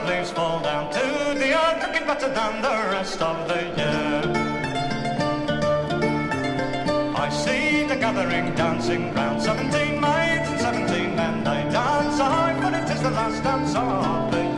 the leaves fall down to the earth, looking better than the rest of the year. I see the gathering dancing round, 17 maids and 17 men, they dance a high, but it is the last dance of the year.